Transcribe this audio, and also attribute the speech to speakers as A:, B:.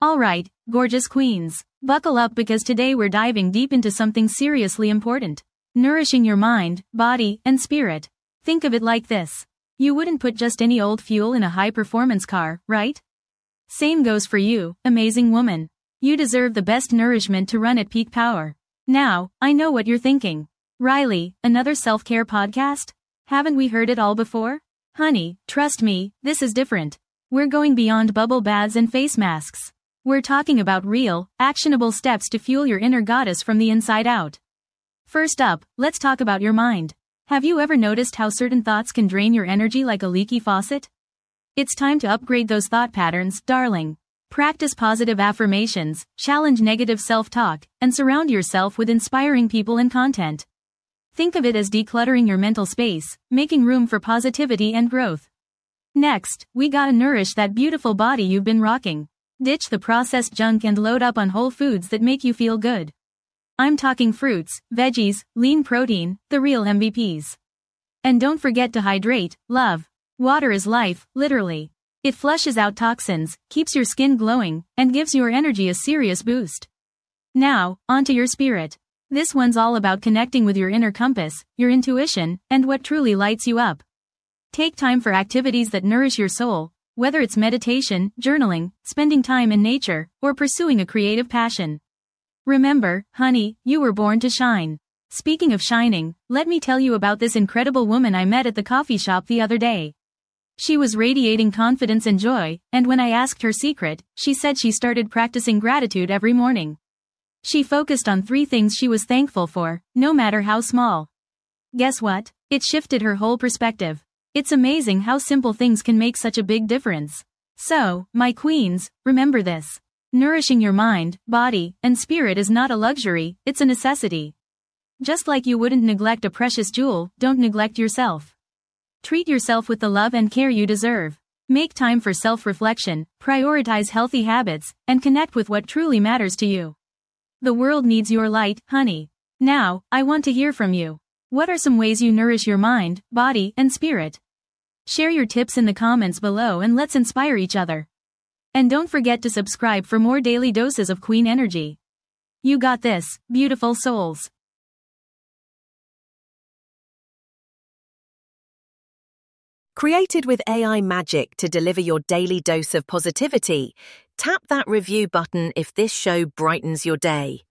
A: Alright, gorgeous queens, buckle up because today we're diving deep into something seriously important. Nourishing your mind, body, and spirit. Think of it like this. You wouldn't put just any old fuel in a high-performance car, right? Same goes for you, amazing woman. You deserve the best nourishment to run at peak power. Now, I know what you're thinking. Riley, another self-care podcast? Haven't we heard it all before? Honey, trust me, this is different. We're going beyond bubble baths and face masks. We're talking about real, actionable steps to fuel your inner goddess from the inside out. First up, let's talk about your mind. Have you ever noticed how certain thoughts can drain your energy like a leaky faucet? It's time to upgrade those thought patterns, darling. Practice positive affirmations, challenge negative self-talk, and surround yourself with inspiring people and content. Think of it as decluttering your mental space, making room for positivity and growth. Next, we gotta nourish that beautiful body you've been rocking. Ditch the processed junk and load up on whole foods that make you feel good. I'm talking fruits, veggies, lean protein, the real MVPs. And don't forget to hydrate, love. Water is life, literally. It flushes out toxins, keeps your skin glowing, and gives your energy a serious boost. Now, onto your spirit. This one's all about connecting with your inner compass, your intuition, and what truly lights you up. Take time for activities that nourish your soul, whether it's meditation, journaling, spending time in nature, or pursuing a creative passion. Remember, honey, you were born to shine. Speaking of shining, let me tell you about this incredible woman I met at the coffee shop the other day. She was radiating confidence and joy, and when I asked her secret, she said she started practicing gratitude every morning. She focused on 3 things she was thankful for, no matter how small. Guess what? It shifted her whole perspective. It's amazing how simple things can make such a big difference. So, my queens, remember this. Nourishing your mind, body, and spirit is not a luxury, it's a necessity. Just like you wouldn't neglect a precious jewel, don't neglect yourself. Treat yourself with the love and care you deserve. Make time for self-reflection, prioritize healthy habits, and connect with what truly matters to you. The world needs your light, honey. Now, I want to hear from you. What are some ways you nourish your mind, body, and spirit? Share your tips in the comments below and let's inspire each other. And don't forget to subscribe for more daily doses of Queen energy. You got this, beautiful souls.
B: Created with AI magic to deliver your daily dose of positivity, tap that review button if this show brightens your day.